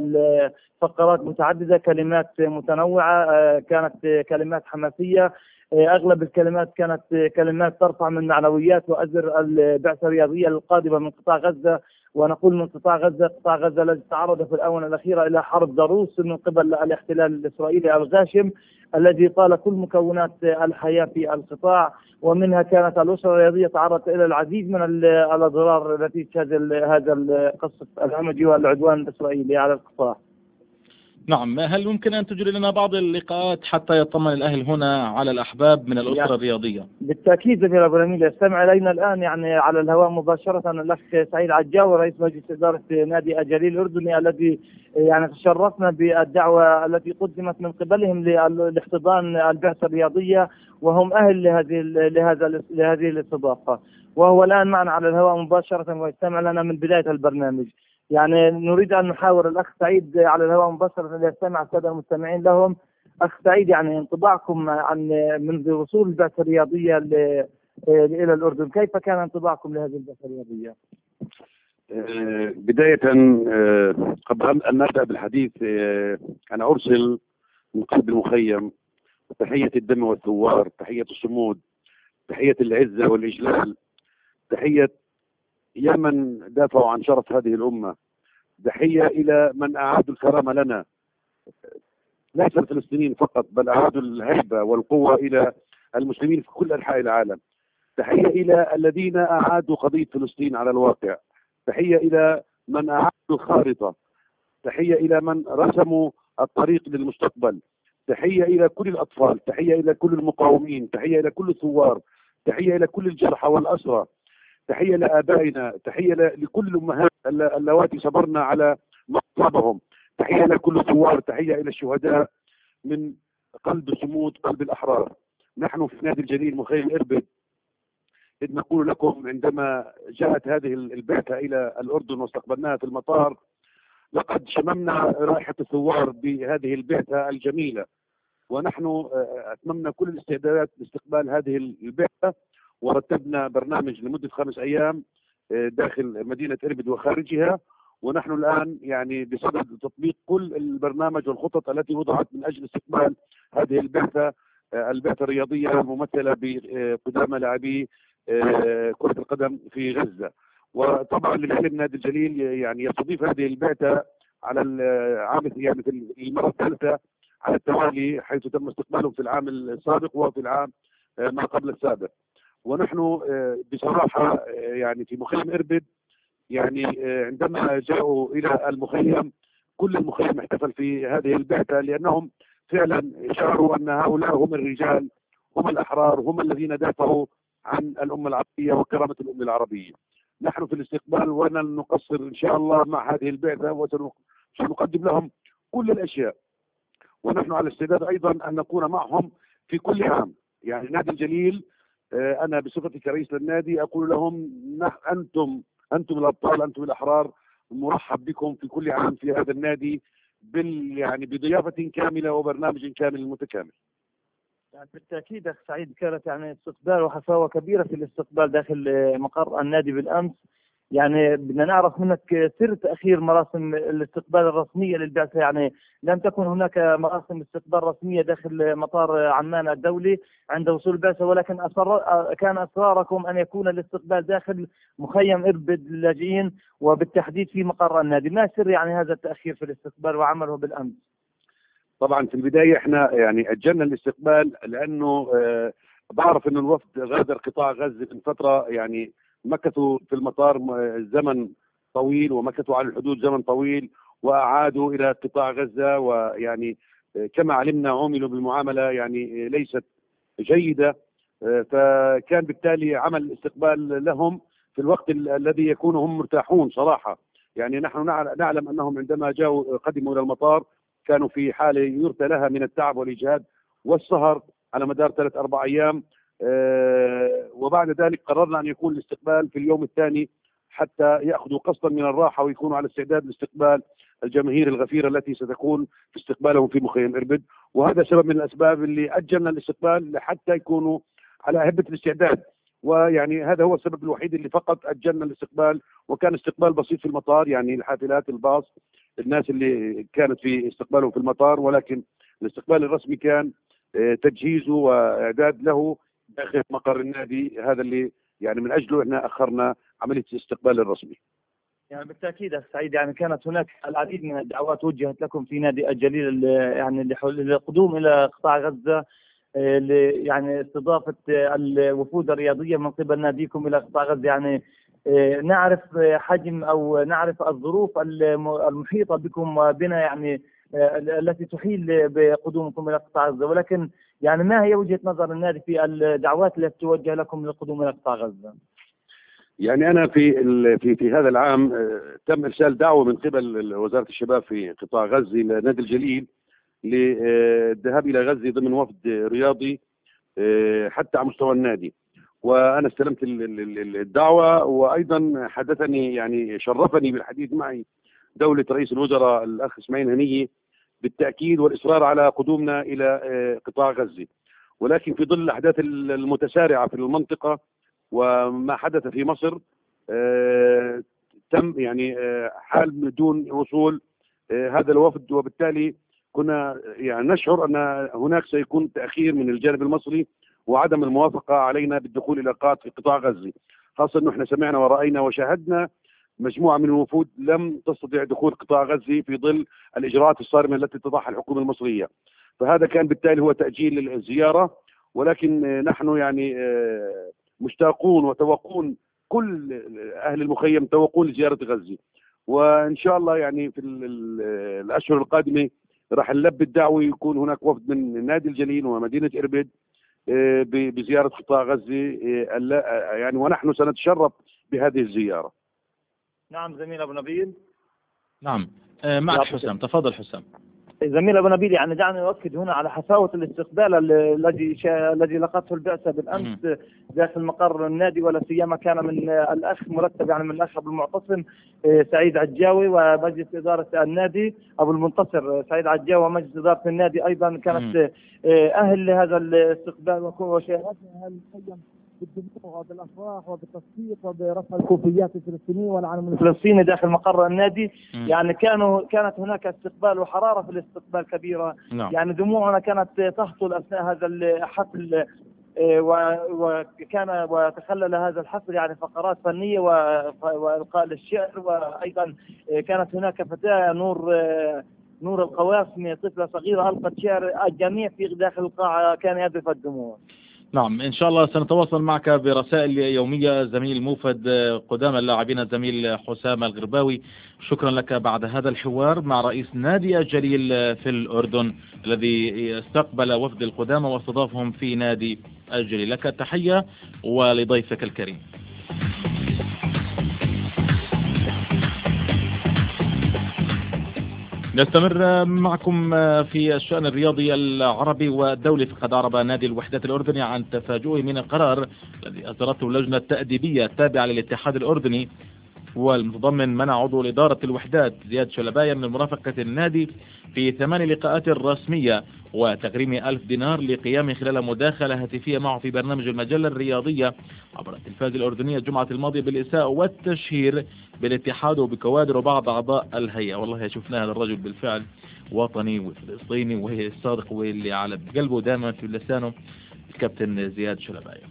فقرات متعددة، كلمات متنوعة، كانت كلمات حماسية، أغلب الكلمات كانت كلمات ترفع من معنويات وأزر البعثة الرياضية القادمة من قطاع غزة. ونقول من قطاع غزة، قطاع غزة الذي تعرض في الآونة الأخيرة إلى حرب ضروس من قبل الاحتلال الإسرائيلي الغاشم الذي طال كل مكونات الحياة في القطاع، ومنها كانت الأسرة الرياضية تعرضت إلى العديد من الأضرار نتيجة هذا القصف الهمجي والعدوان الإسرائيلي على القطاع. نعم، هل يمكن أن تجري لنا بعض اللقاءات حتى يطمن الأهل هنا على الأحباب من الأسرة يعني الرياضية؟ بالتأكيد زميل أبو نبيل، يستمع إلينا الآن يعني على الهواء مباشرة الأخ سعيد عجاوي رئيس مجلس إدارة نادي الجليل الأردني الذي يعني تشرفنا بالدعوة التي قدمت من قبلهم لاحتضان البعثة الرياضية، وهم أهل لهذه لهذا لهذه الاستضافة، وهو الآن معنا على الهواء مباشرة ويستمع لنا من بداية البرنامج. يعني نريد أن نحاور الأخ سعيد على الهواء مباشرة ليستمع السادة المستمعين لهم. أخ سعيد، يعني انطباعكم عن منذ وصول البعثة الرياضية إلى الأردن، كيف كان انطباعكم لهذه البعثة الرياضية؟ بداية قبل أن نبدأ بالحديث أنا أرسل من قلب المخيم تحية الدم والثوار، تحية الصمود، تحية العزة والإجلال، تحية يا من دافعوا عن شرف هذه الأمة، تحية إلى من أعادوا الكرامة لنا، ليس الفلسطينيين فقط بل أعادوا الهيبة والقوة إلى المسلمين في كل أنحاء العالم. تحية إلى الذين أعادوا قضية فلسطين على الواقع، تحية إلى من أعادوا الخارطة، تحية إلى من رسموا الطريق للمستقبل، تحية إلى كل الأطفال، تحية إلى كل المقاومين، تحية إلى كل الثوار، تحية إلى كل الجرحى والأسرى، تحية لآبائنا، تحية لكل الأمهات اللواتي صبرنا على مصابهم، تحية لكل الثوار، تحية إلى الشهداء من قلب صمود قلب الأحرار. نحن في نادي الجليل مخيم إربد إذ نقول لكم عندما جاءت هذه البعثة إلى الأردن واستقبلناها في المطار، لقد شممنا رائحة الثوار بهذه البعثة الجميلة، ونحن أتممنا كل الاستعدادات لاستقبال هذه البعثة، ورتبنا برنامج لمدة خمس أيام داخل مدينة إربد وخارجها، ونحن الآن يعني بصدد تطبيق كل البرنامج والخطط التي وضعت من أجل استقبال هذه البعثة البعثة الرياضية الممثلة بقدامى لاعبي كرة القدم في غزة. وطبعا للعلم نادي الجليل يعني يستضيف هذه البعثة على العام يعني في المرة الثالثة على التوالي، حيث تم استقبالهم في العام السابق وفي العام ما قبل السابق. ونحن بصراحة يعني في مخيم إربد يعني عندما جاءوا إلى المخيم كل المخيم احتفل في هذه البعثة، لأنهم فعلا شعروا أن هؤلاء هم الرجال، هم الأحرار، هم الذين دافعوا عن الأمة العربية وكرامة الأمة العربية. نحن في الاستقبال ولن نقصر إن شاء الله مع هذه البعثة، وسنقدم لهم كل الأشياء، ونحن على استعداد أيضا أن نكون معهم في كل عام. يعني نادي الجليل أنا بصفتي كرئيس للنادي أقول لهم أنتم أنتم الأبطال، أنتم الأحرار، مرحب بكم في كل عام في هذا النادي بال يعني بضيافة كاملة وبرنامج كامل متكامل. يعني بالتأكيد أخ سعيد كانت يعني استقبال وحفاوة كبيرة في الاستقبال داخل مقر النادي بالأمس. يعني بدنا نعرف منك سر تأخير مراسم الاستقبال الرسمية للبعثة، يعني لم تكن هناك مراسم استقبال رسمية داخل مطار عمان الدولي عند وصول البعثة، ولكن أصر كان إصراركم أن يكون الاستقبال داخل مخيم إربد للاجئين وبالتحديد في مقر النادي. ما سر يعني هذا التأخير في الاستقبال وعمله بالأمس؟ طبعا في البداية احنا يعني أجلنا الاستقبال لأنه آه بعرف أن الوفد غادر قطاع غزة من فترة، يعني مكثوا في المطار زمن طويل ومكثوا على الحدود زمن طويل وأعادوا إلى قطاع غزة، ويعني كما علمنا عملوا بمعاملة يعني ليست جيدة، فكان بالتالي عمل استقبال لهم في الوقت الذي يكون هم مرتاحون صراحة. يعني نحن نعلم أنهم عندما جاءوا قدموا إلى المطار كانوا في حالة يرثى لها من التعب والإجهاد والسهر على مدار ثلاث أربع أيام، أه وبعد ذلك قررنا أن يكون الاستقبال في اليوم الثاني حتى يأخذوا قسطا من الراحة ويكونوا على استعداد لاستقبال الجماهير الغفيرة التي ستكون في استقبالهم في مخيم إربد. وهذا سبب من الأسباب اللي أجلنا الاستقبال لحتى يكونوا على هبة الاستعداد، ويعني هذا هو السبب الوحيد اللي فقط أجلنا الاستقبال. وكان استقبال بسيط في المطار، يعني الحافلات الباص الناس اللي كانت في استقبالهم في المطار، ولكن الاستقبال الرسمي كان تجهيزه وإعداد له داخل مقر النادي. هذا اللي يعني من أجله إحنا أخرنا عملية الاستقبال الرسمي. يعني بالتأكيد أخ سعيد يعني كانت هناك العديد من الدعوات وجهت لكم في نادي الجليل يعني للقدوم إلى قطاع غزة، يعني استضافة الوفود الرياضية من قبل ناديكم إلى قطاع غزة. يعني نعرف حجم أو نعرف الظروف المحيطة بكم وبنا يعني التي تحيل بقدومكم إلى قطاع غزة، ولكن يعني ما هي وجهة نظر النادي في الدعوات التي توجه لكم للقدوم إلى قطاع غزة؟ يعني أنا في في في هذا العام تم إرسال دعوة من قبل وزارة الشباب في قطاع غزة لنادي الجليل للذهاب إلى غزة ضمن وفد رياضي حتى على مستوى النادي، وأنا استلمت الدعوة. وأيضا حدثني يعني شرفني بالحديث معي دولة رئيس الوزراء الأخ إسماعيل هنية بالتأكيد والإصرار على قدومنا إلى قطاع غزة، ولكن في ظل الأحداث المتسارعة في المنطقة وما حدث في مصر آه تم يعني آه حال بدون وصول آه هذا الوفد، وبالتالي كنا يعني نشعر أن هناك سيكون تأخير من الجانب المصري وعدم الموافقة علينا بالدخول إلى قطاع غزة، خاصة أنه احنا سمعنا ورأينا وشاهدنا مجموعة من الوفود لم تستطيع دخول قطاع غزة في ظل الإجراءات الصارمة التي تضعها الحكومة المصرية. فهذا كان بالتالي هو تأجيل الزيارة، ولكن نحن يعني آه مشتاقون وتوقون، كل أهل المخيم توقون لزيارة غزة، وإن شاء الله يعني في الأشهر القادمة راح نلبي الدعوة، يكون هناك وفد من نادي الجليل ومدينة إربد بزيارة قطاع غزة يعني، ونحن سنتشرف بهذه الزيارة. نعم زميل أبو نبيل. نعم معك حسام، تفضل حسام. زميل أبو نبيل يعني دعني أؤكد هنا على حفاوة الاستقبال الذي الذي لقته البعثة بالأمس داخل مقر النادي، ولا سيما كان من الأخ مرتب يعني من الأخ أبو المعتصم سعيد عجاوي ومجلس إدارة النادي أبو المنتصر سعيد عجاوي ومجلس إدارة النادي أيضا كانت أهل لهذا الاستقبال، وشاهدنا أهل المخيم بالدموع وبالافراح وبالتصفيق وبرفع الكوفيات الفلسطينيه والعلم الفلسطيني داخل مقر النادي. م. يعني كانوا كانت هناك استقبال وحراره في الاستقبال كبيره. نعم. يعني دموعنا كانت تهطل اثناء هذا الحفل، وكان وتخلل هذا الحفل يعني فقرات فنيه والقاء للشعر، وايضا كانت هناك فتاه نور نور القواسمي طفله صغيره القت شعر، الجميع في داخل القاعه كان يذرف الدموع. نعم إن شاء الله سنتواصل معك برسائل يومية زميل موفد قدام اللاعبين الزميل حسام الغرباوي. شكرا لك بعد هذا الحوار مع رئيس نادي الجليل في الأردن الذي استقبل وفد القدامى واستضافهم في نادي أجري لك التحية ولضيفك الكريم. نستمر معكم في الشأن الرياضي العربي والدولي. فقد أعرب نادي الوحدات الأردني عن تفاجؤه من القرار الذي أصدرته اللجنة التأديبية التابعة للاتحاد الأردني والمتضمن منع عضو إدارة الوحدات زياد شلباية من مرافقة النادي في ثمان لقاءات رسمية وتغريم ألف دينار لقيامه خلال مداخلة هاتفية معه في برنامج المجلة الرياضية عبر التلفاز الأردنية الجمعة الماضية بالإساءة والتشهير بالاتحاد وبكوادر وبعض أعضاء الهيئة. والله شفنا هذا الرجل بالفعل وطني وفلسطيني وهي الصادق واللي على قلبه دائما في لسانه الكابتن زياد شلباية.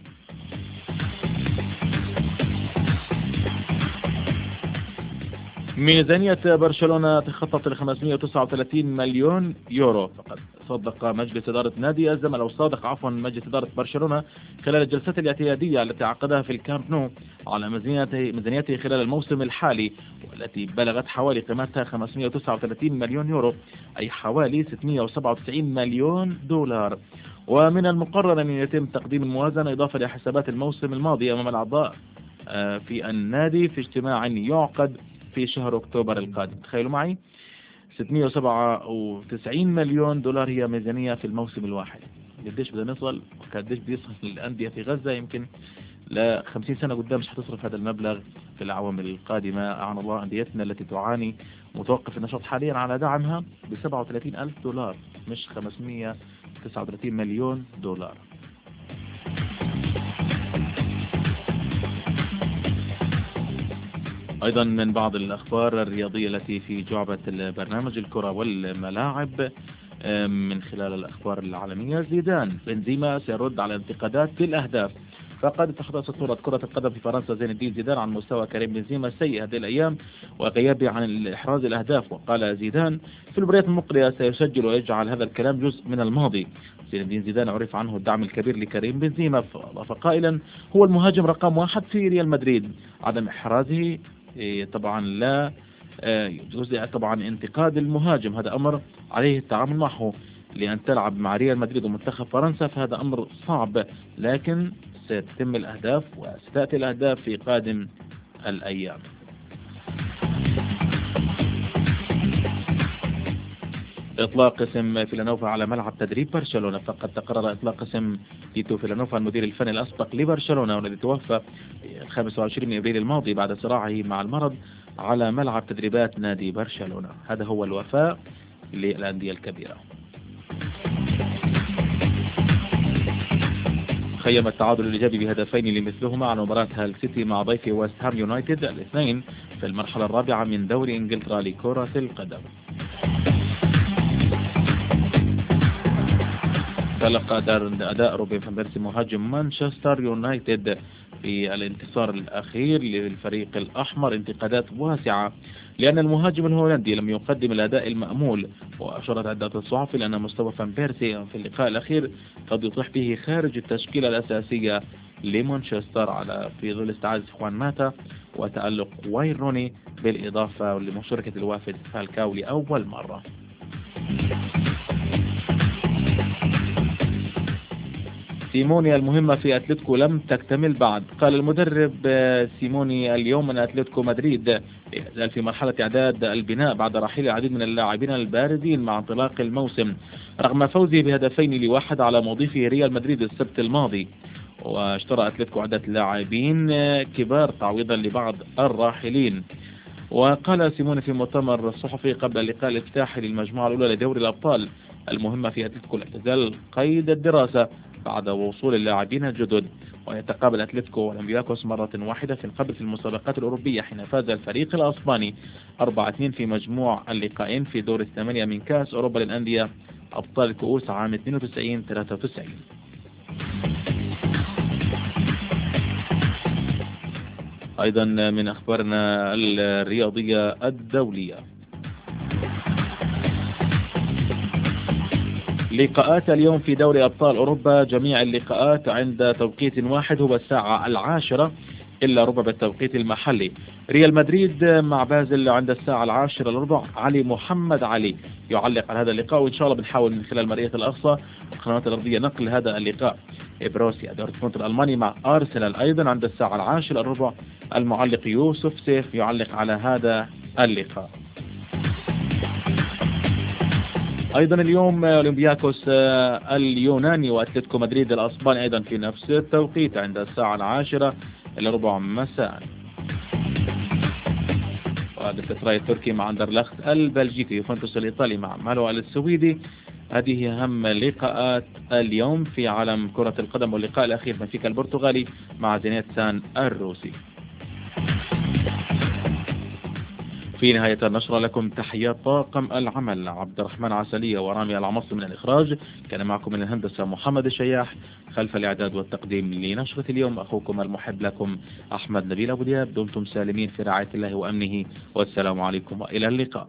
ميزانية برشلونة تخطط ل خمسمئة وتسعة وثلاثين مليون يورو. فقد صدق مجلس إدارة نادي الزمالك أو صادق عفوا مجلس إدارة برشلونة خلال الجلسات الاعتيادية التي عقدها في الكامب نو على ميزانيته ميزانيته خلال الموسم الحالي والتي بلغت حوالي قيمتها خمسمئة وتسعة وثلاثين مليون يورو أي حوالي ستمئة وسبعة وتسعين مليون دولار. ومن المقرر أن يتم تقديم الموازنة إضافة لحسابات الموسم الماضي أمام الأعضاء في النادي في اجتماع يعقد في شهر أكتوبر القادم. تخيلوا معي ستمئة وسبعة وتسعين مليون دولار هي ميزانية في الموسم الواحد. قديش بدنا نصل وقديش بيصل للأندية في غزة؟ يمكن ل خمسين سنة قدام مش حتصرف هذا المبلغ في الأعوام القادمة. أعان الله أنديتنا التي تعاني متوقف النشاط حاليا على دعمها ب سبعة وثلاثين ألف دولار مش خمسمئة وتسعة وثلاثين مليون دولار. أيضا من بعض الأخبار الرياضية التي في جعبة البرنامج الكرة والملاعب من خلال الأخبار العالمية زيدان بنزيما سيرد على انتقادات في الأهداف. فقد تحدث صورة كرة القدم في فرنسا زين الدين زيدان عن مستوى كريم بنزيما السيء هذه الأيام وغيابه عن إحراز الأهداف. وقال زيدان في المباريات المقبلة سيسجل ويجعل هذا الكلام جزء من الماضي. زين الدين زيدان عرف عنه الدعم الكبير لكريم بنزيما فقائلا هو المهاجم رقم واحد في ريال مدريد. عدم إحرازه طبعا لا جزء طبعا انتقاد المهاجم هذا أمر عليه التعامل معه لأن تلعب مع ريال مدريد ومنتخب فرنسا فهذا أمر صعب لكن ستتم الأهداف وستأتي الأهداف في قادم الأيام. إطلاق اسم فيلانوفا على ملعب تدريب برشلونة. فقد تقرر إطلاق اسم تيتو فيلانوفا المدير الفني الأسبق لبرشلونة والذي توفى الخامس والعشرين من أبريل الماضي بعد صراعه مع المرض على ملعب تدريبات نادي برشلونة. هذا هو الوفاء للأندية الكبيرة. خيم التعادل الإيجابي بهدفين لمثلهما على مباراة هال سيتي مع ضيفه ويست هام يونايتد الاثنين في المرحلة الرابعة من دوري إنجلترا لكرة القدم. تلقى أداء روبن فان بيرسي مهاجم مانشستر يونايتد في الانتصار الأخير للفريق الأحمر انتقادات واسعة لأن المهاجم الهولندي لم يقدم الأداء المأمول. وأشارت عدة الصحف إلى أن مستوى فان بيرسي في اللقاء الأخير قد يطيح به خارج التشكيلة الأساسية لمانشستر على في ظل استعادة خوان ماتا وتألق واين روني بالإضافة لمشاركة الوافد فالكاو لأول مرة. سيموني المهمة في أتلتيكو لم تكتمل بعد. قال المدرب سيموني اليوم أن أتلتيكو مدريد يزال في مرحلة إعداد البناء بعد رحيل العديد من اللاعبين البارزين مع انطلاق الموسم رغم فوزه بهدفين لواحد على مضيفه ريال مدريد السبت الماضي. واشترى أتلتيكو عدة لاعبين كبار تعويضا لبعض الراحلين. وقال سيموني في مؤتمر الصحفي قبل اللقاء الافتتاحي للمجموعة الأولى لدوري الأبطال المهمة في أتلتيكو الاعتزال قيد الدراسة بعد وصول اللاعبين الجدد. ويتقابل أتلتيكو والأولمبياكوس مرة واحدة في قبل في المسابقات الأوروبية حين فاز الفريق الأسباني أربعة اثنين في مجموع اللقاءين في دور الثمانية من كأس أوروبا للأندية أبطال الكؤوس عام اثنين وتسعين ثلاثة وتسعين. أيضا من أخبارنا الرياضية الدولية لقاءات اليوم في دوري أبطال أوروبا جميع اللقاءات عند توقيت واحد هو الساعة العاشرة إلا ربع بالتوقيت المحلي. ريال مدريد مع بازل عند الساعة العاشرة لربع. علي محمد علي يعلق على هذا اللقاء وإن شاء الله بنحاول من خلال مرئية الأقصى والقنوات الأرضية نقل هذا اللقاء. بروسيا دورتموند الألماني مع أرسنال. أيضا عند الساعة العاشرة الربع المعلق يوسف سيف يعلق على هذا اللقاء. أيضا اليوم أولمبياكوس اليوناني وأتلتيكو مدريد الأسباني أيضا في نفس التوقيت عند الساعة العاشرة إلى ربع مساء. والكسراي التركي مع أندرلخت البلجيكي، يوفنتوس الإيطالي مع مالو السويدي. هذه أهم لقاءات اليوم في عالم كرة القدم، واللقاء الأخير بنفيكا البرتغالي مع زينيت سان الروسي. في نهاية النشرة لكم تحيات طاقم العمل عبد الرحمن عسلية ورامي العمص من الإخراج، كان معكم من الهندسة محمد الشياح، خلف الإعداد والتقديم لنشرة اليوم أخوكم المحب لكم أحمد نبيل أبو دياب. دمتم سالمين في رعاية الله وأمنه، والسلام عليكم وإلى اللقاء.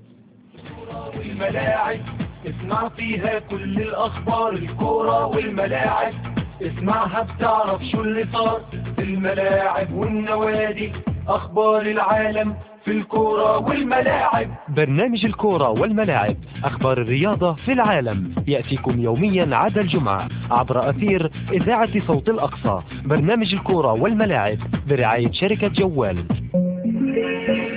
والملاعب اسمع فيها كل الأخبار، الكورة والملاعب اسمعها بتعرف شو اللي صار في الملاعب والنوادي، أخبار العالم في الكورة والملاعب. برنامج الكورة والملاعب، أخبار الرياضة في العالم، يأتيكم يوميا عدا الجمعة عبر أثير إذاعة صوت الأقصى. برنامج الكورة والملاعب برعاية شركة جوال.